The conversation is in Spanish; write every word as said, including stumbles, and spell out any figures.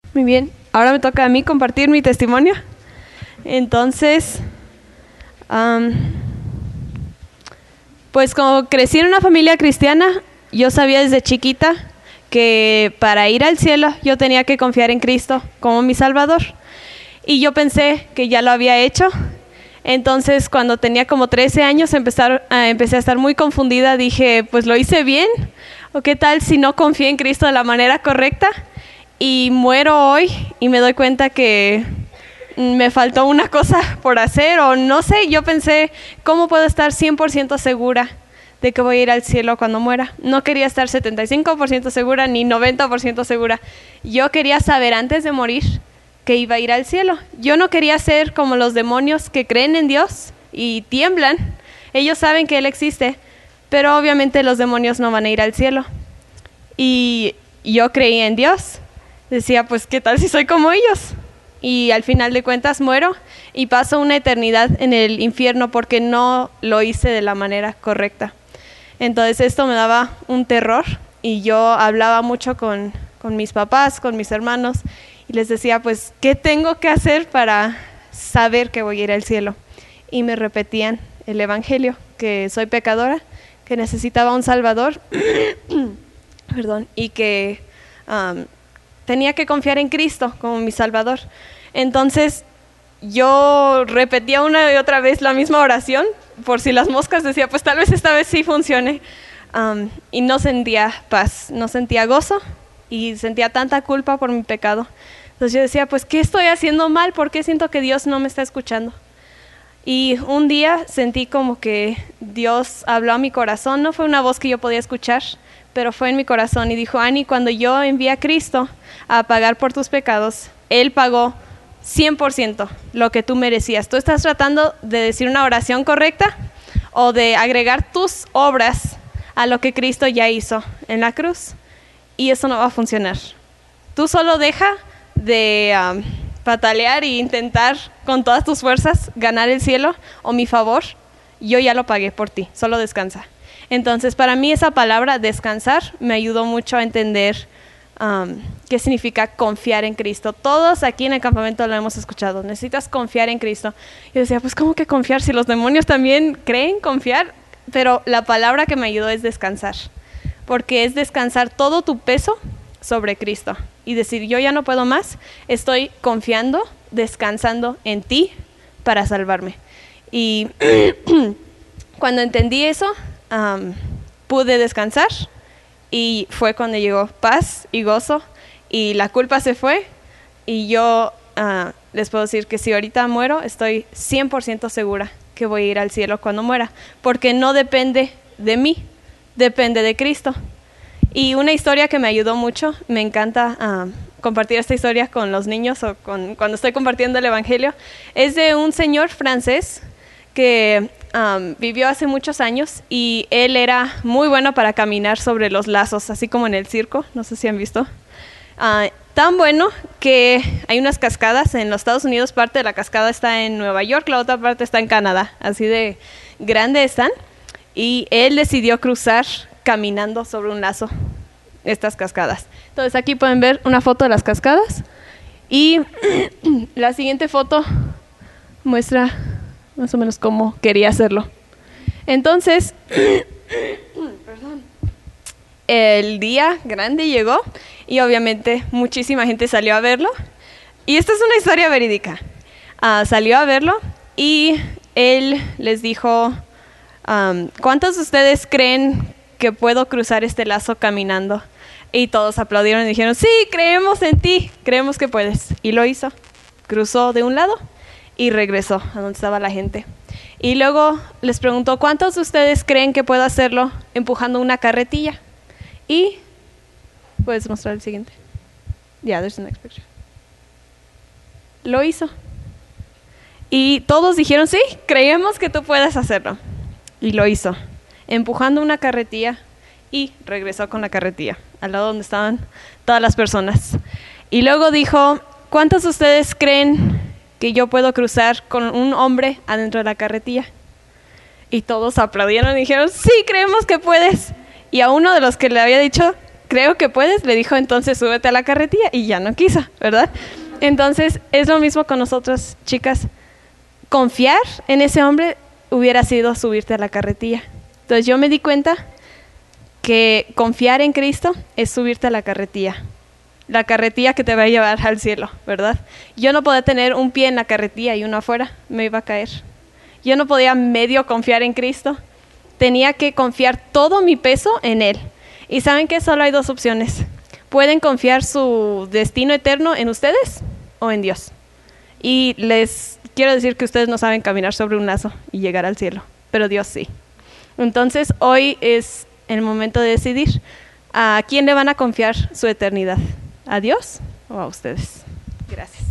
Muy bien, ahora me toca a mí compartir mi testimonio. Entonces, um, pues como crecí en una familia cristiana, yo sabía desde chiquita que para ir al cielo yo tenía que confiar en Cristo como mi Salvador. Y yo pensé que ya lo había hecho. Entonces, cuando tenía como trece años, empezar, uh, empecé a estar muy confundida. Dije, pues lo hice bien. ¿O qué tal si no confié en Cristo de la manera correcta? Y muero hoy y me doy cuenta que me faltó una cosa por hacer. O no sé, yo pensé, ¿cómo puedo estar cien por ciento segura de que voy a ir al cielo cuando muera? No quería estar setenta y cinco por ciento segura ni noventa por ciento segura. Yo quería saber antes de morir que iba a ir al cielo. Yo no quería ser como los demonios que creen en Dios y tiemblan. Ellos saben que Él existe, pero obviamente los demonios no van a ir al cielo. Y yo creía en Dios. Decía, pues, ¿qué tal si soy como ellos? Y al final de cuentas muero y paso una eternidad en el infierno porque no lo hice de la manera correcta. Entonces esto me daba un terror y yo hablaba mucho con, con mis papás, con mis hermanos, y les decía, pues, ¿qué tengo que hacer para saber que voy a ir al cielo? Y me repetían el evangelio, que soy pecadora, que necesitaba un Salvador, perdón, y que um, tenía que confiar en Cristo como mi Salvador. Entonces, yo repetía una y otra vez la misma oración, por si las moscas, decía, pues tal vez esta vez sí funcione. Um, y no sentía paz, no sentía gozo, y sentía tanta culpa por mi pecado. Entonces yo decía, pues, ¿qué estoy haciendo mal? ¿Por qué siento que Dios no me está escuchando? Y un día sentí como que Dios habló a mi corazón. No fue una voz que yo podía escuchar, pero fue en mi corazón y dijo, Ani, cuando yo envié a Cristo a pagar por tus pecados, Él pagó cien por ciento lo que tú merecías. Tú estás tratando de decir una oración correcta o de agregar tus obras a lo que Cristo ya hizo en la cruz, y eso no va a funcionar. Tú solo deja de um, patalear e intentar con todas tus fuerzas ganar el cielo o mi favor. Yo ya lo pagué por ti, solo descansa. Entonces, para mí esa palabra, descansar, me ayudó mucho a entender um, qué significa confiar en Cristo. Todos aquí en el campamento lo hemos escuchado, necesitas confiar en Cristo. Yo decía, pues, ¿cómo que confiar? Si los demonios también creen confiar. Pero la palabra que me ayudó es descansar, porque es descansar todo tu peso sobre Cristo y decir, yo ya no puedo más, estoy confiando, descansando en ti para salvarme. Y cuando entendí eso, Um, pude descansar y fue cuando llegó paz y gozo y la culpa se fue, y yo uh, les puedo decir que si ahorita muero, estoy cien por ciento segura que voy a ir al cielo cuando muera, porque no depende de mí, depende de Cristo. Y una historia que me ayudó mucho, me encanta uh, compartir esta historia con los niños o con, cuando estoy compartiendo el evangelio, es de un señor francés que um, vivió hace muchos años, y él era muy bueno para caminar sobre los lazos, así como en el circo, no sé si han visto. Uh, tan bueno que hay unas cascadas en los Estados Unidos, parte de la cascada está en Nueva York, la otra parte está en Canadá, así de grande están, y él decidió cruzar caminando sobre un lazo estas cascadas. Entonces aquí pueden ver una foto de las cascadas, y la siguiente foto muestra más o menos cómo quería hacerlo. Entonces, perdón, el día grande llegó y obviamente muchísima gente salió a verlo. Y esta es una historia verídica. Uh, salió a verlo y él les dijo, um, ¿cuántos de ustedes creen que puedo cruzar este lazo caminando? Y todos aplaudieron y dijeron, sí, creemos en ti, creemos que puedes. Y lo hizo. Cruzó de un lado y regresó a donde estaba la gente. Y luego les preguntó, ¿cuántos de ustedes creen que puedo hacerlo empujando una carretilla? Y, ¿puedes mostrar el siguiente? Yeah, there's the next picture. Lo hizo. Y todos dijeron, sí, creemos que tú puedes hacerlo. Y lo hizo, empujando una carretilla, y regresó con la carretilla, al lado donde estaban todas las personas. Y luego dijo, ¿cuántos de ustedes creen que yo puedo cruzar con un hombre adentro de la carretilla? Y todos aplaudieron y dijeron, sí, creemos que puedes. Y a uno de los que le había dicho, creo que puedes, le dijo, entonces súbete a la carretilla, y ya no quiso, ¿verdad? Entonces es lo mismo con nosotras, chicas. Confiar en ese hombre hubiera sido subirte a la carretilla. Entonces yo me di cuenta que confiar en Cristo es subirte a la carretilla. La carretilla que te va a llevar al cielo, ¿verdad? Yo no podía tener un pie en la carretilla y uno afuera, me iba a caer. Yo no podía medio confiar en Cristo. Tenía que confiar todo mi peso en Él. Y saben que solo hay dos opciones. Pueden confiar su destino eterno en ustedes o en Dios. Y les quiero decir que ustedes no saben caminar sobre un lazo y llegar al cielo, pero Dios sí. Entonces hoy es el momento de decidir a quién le van a confiar su eternidad. ¿A Dios o a ustedes? Gracias.